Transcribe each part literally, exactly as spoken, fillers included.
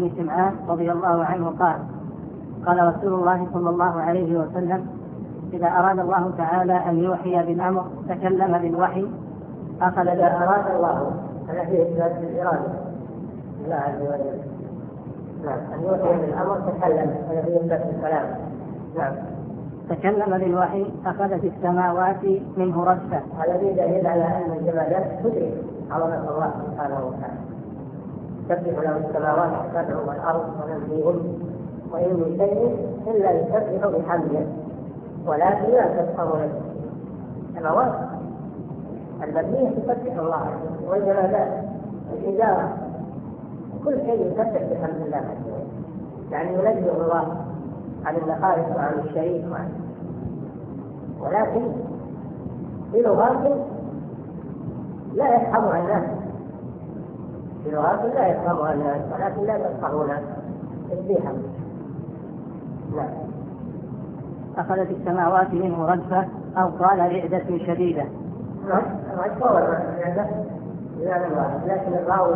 بن سمعان رضي الله عنه قال قال رسول الله صلى الله عليه وسلم: إذا أراد الله تعالى أن يوحي بالأمر تكلم بالوحي أخذ. إذا أراد الله أن فيه إثبات الإرادة الله عز وجل، نعم، أن يوحي بالأمر تكلم، هذا فيه إثبات الكلام. نعم، تكلم بالوحي أخذت السماوات منه رجفة. هذا فيه دليل على أن الجمادات تدرك عظمة الله سبحانه وتعالى. تسبح له السماوات السبع والأرض ومن فيهن وإن من شيء إلا يسبح بحمده ولكن لا تفقهون السماوات المبنية تسبح الله، والجمادات الحجارة كل شيء يسبح بحمد الله عز وجل، يعني ينزه الله عن النقائص وعن الشريك وعن، ولكن في لغات لا يفهمها الناس، في لغات لا يفهمها الناس ولكن لا تفقهون تسبيحا. نعم. أخذت السماوات منه رجفة أو قال رعدة شديدة. نعم، رجفة والرعدة بمعنى واحد، لكن الراوي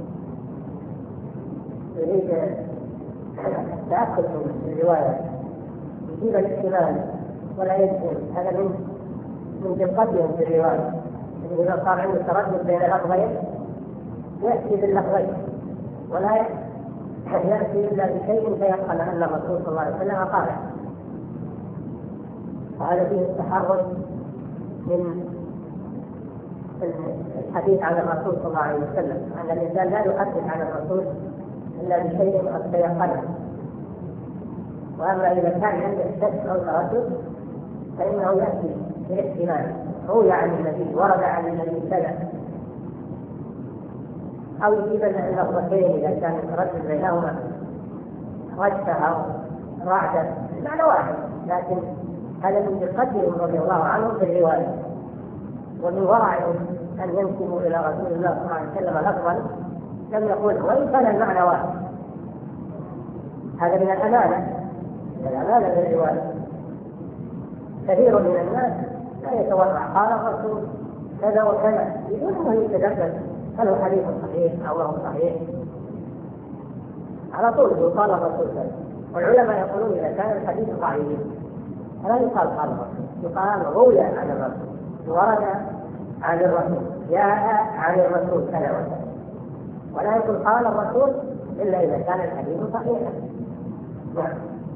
يريد التأكد من الرواية، يجيب الاحتمال ولا يجزم، هذا من من دقتهم في الرواية. إذا صار عنده تردد بين لفظين يأتي باللفظين ولا يأتي إلا بشيء فيقال أن الرسول صلى الله عليه وسلم قال. وهذا فيه التحرر من الحديث عن الرسول صلى الله عليه وسلم، أن الإنسان لا يحدث عن الرسول إلا بشيء قد تيقنه. وأما إذا كان عنده شك أو تردد فإنه يأتي بالاحتمال، روي عن النبي، ورد عن النبي كذا، أو يجيب اللفظتين إذا كان يتردد بينهما رجفة أو رعدة معنى واحد، لكن هذا من دقتهم رضي الله عنهم في الرواية ومن ورعهم أن ينسبوا إلى رسول الله صلى الله عليه وسلم لفظا لم يقول وإن كان المعنى واحد. هذا من الأمانة، من الأمانة في الرواية. كثير من الناس لا يتوقع قال الرسول كذا وكذا بدون أنه يتدبر هل هو حديث صحيح أو هو صحيح، على طول قال الرسول كذا. والعلماء يقولون إذا كان الحديث ضعيف فلا يقال قال الرسول، يقال روي عن الرسول، ورد عن الرسول، جاء عن الرسول كذا وكذا، ولا يقول قال الرسول إلا إذا كان الحديث صحيحا. نعم.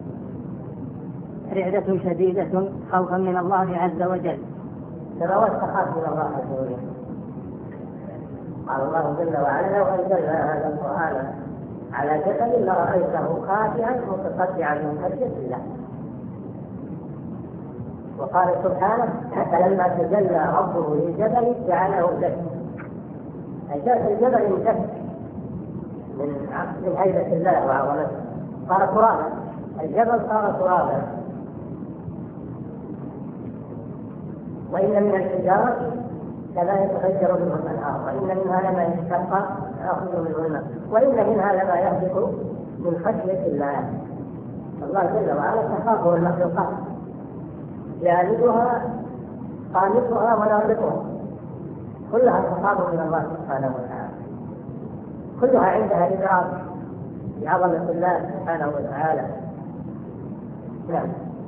رعدة شديدة خوفا من الله عز وجل. سماوات تخاف من الله عز وجل. قال الله جل وعلا: لو أنزلنا هذا القرآن على جبل لرأيته خاشعا متصدعا من خشية الله. وقال سبحانه: فلما تجلى ربه للجبل جعله دكا. الجبل يندك من من هيبة الله وعظمته، صار ترابا، الجبل صار ترابا. وإن من الحجارة لما يتفجر منه الأنهار، وإن منها لما يشتق يأخذ منه الماء، وإن منها لما يهبط من خشية الله. الله جل وعلا تخافه المخلوقات، جانبها قانتها وناطقها كلها تخاف من الله سبحانه وتعالى، كلها عندها إدراك بعظمة الله سبحانه وتعالى. نعم.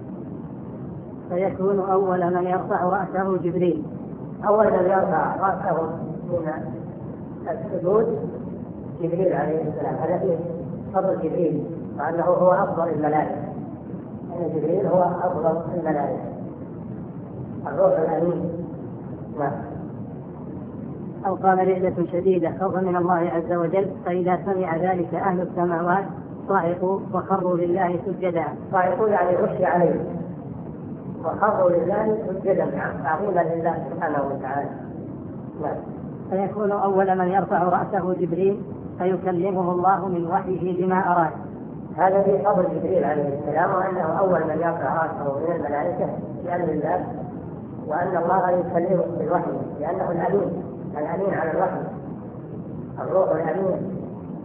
فيكون أول من يرفع رأسه جبريل. أول من يرفع رأسه من السجود جبريل عليه السلام. هذا فيه فضل جبريل وأنه هو أفضل الملائكة، أن جبريل هو أفضل الملائكة، الروح الأمين. نعم. أو قال رعدة شديدة خوفا من الله عز وجل، فإذا سمع ذلك أهل السماوات صعقوا وخروا لله سجدا. صعقوا يعني غشي عليه، وخروا لله سجدا تعظيما لله سبحانه وتعالى. نعم. فيكون أول من يرفع رأسه جبريل فيكلمه الله من وحيه بما أراد. هذا في فضل جبريل عليه السلام، وأنه أول من يرفع رأسه من الملائكة بأمر الله، وأن الله يكلمه بالوحي لأنه الأمين، الأمين على الوحي، الروح الأمين.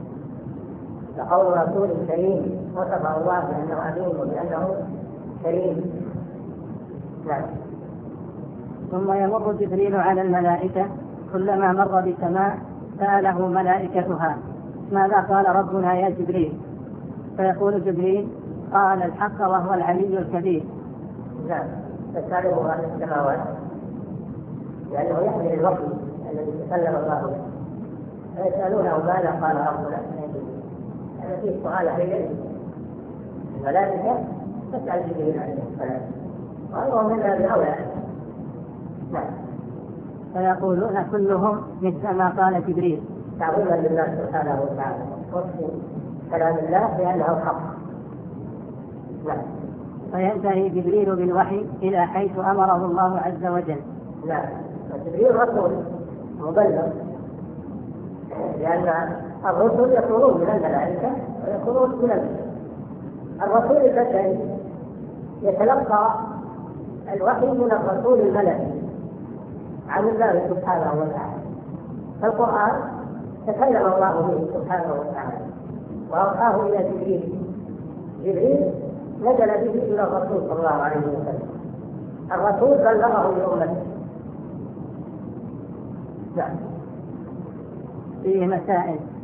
لقول رسول كريم وصفه الله بأنه أمين وبأنه كريم. نعم. ثم يمر جبريل على الملائكة، كلما مر بسماء سأله ملائكتها ماذا قال ربنا يا جبريل؟ فيقول جبريل قال الحق وهو العلي الكبير. نعم. تسأله عن السماوات لأنه يحمل الوحي الذي تكلم الله به، فيسألونه ماذا قال ربنا. هذا فيه سؤال حقيقي. الملائكة تسأل جبريل عليه السلام وهو منها بأولى. نعم. فيقولون كلهم مثل ما قال جبريل تعظيما لله سبحانه وتعالى وصف كلام الله بأنه حق. نعم. فينتهي جبريل بالوحي إلى حيث أمره الله عز وجل. نعم. جبريل رسول مبلغ، لأن الرسل يكونون من الملائكة ويكونون من البشر. الرسول البشري يتلقى الوحي من الرسول الملكي عن الله سبحانه وتعالى. فالقرآن تكلم الله به سبحانه وتعالى وأوحاه إلى جبريل. جبريل نزل به إلى الرسول صلى الله عليه وسلم. الرسول بلغه لأمته. فيه مسائل.